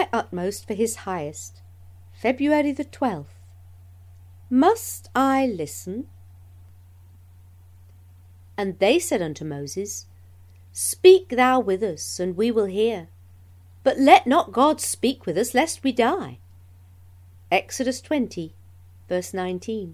utmost for his highest. February the 12th. Must I listen? And they said unto Moses, Speak thou with us, and we will hear. But let not God speak with us, lest we die. Exodus 20, verse 19.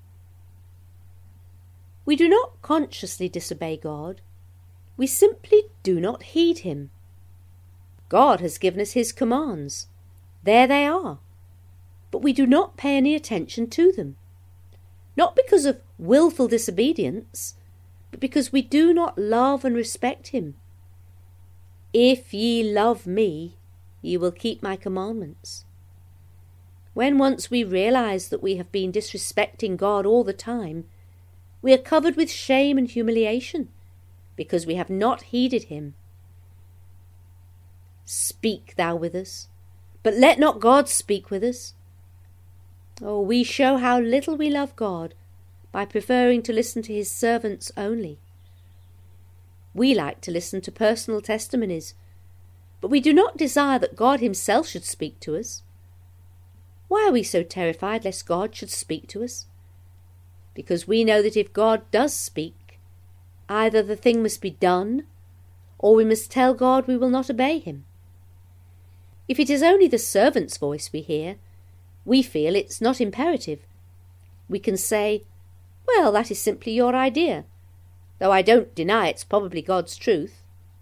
We do not consciously disobey God. We simply do not heed him. God has given us his commands. There they are. But we do not pay any attention to them. Not because of willful disobedience, but because we do not love and respect him. If ye love me, ye will keep my commandments. When once we realize that we have been disrespecting God all the time, we are covered with shame and humiliation, because we have not heeded him. Speak thou with us, but let not God speak with us. Oh, we show how little we love God by preferring to listen to his servants only. We like to listen to personal testimonies, but we do not desire that God himself should speak to us. Why are we so terrified lest God should speak to us? Because we know that if God does speak, either the thing must be done, or we must tell God we will not obey him. If it is only the servant's voice we hear, we feel it's not imperative. We can say, Well, that is simply your idea, though I don't deny it's probably God's truth.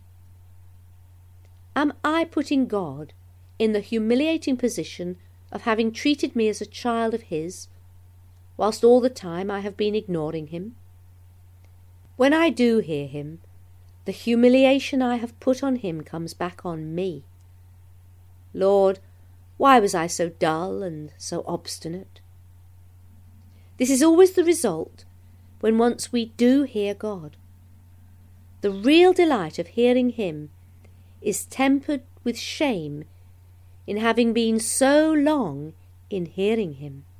Am I putting God in the humiliating position of having treated me as a child of his, whilst all the time I have been ignoring him? When I do hear him, the humiliation I have put on him comes back on me. Lord, why was I so dull and so obstinate? This is always the result when once we do hear God. The real delight of hearing him is tempered with shame in having been so long in hearing him.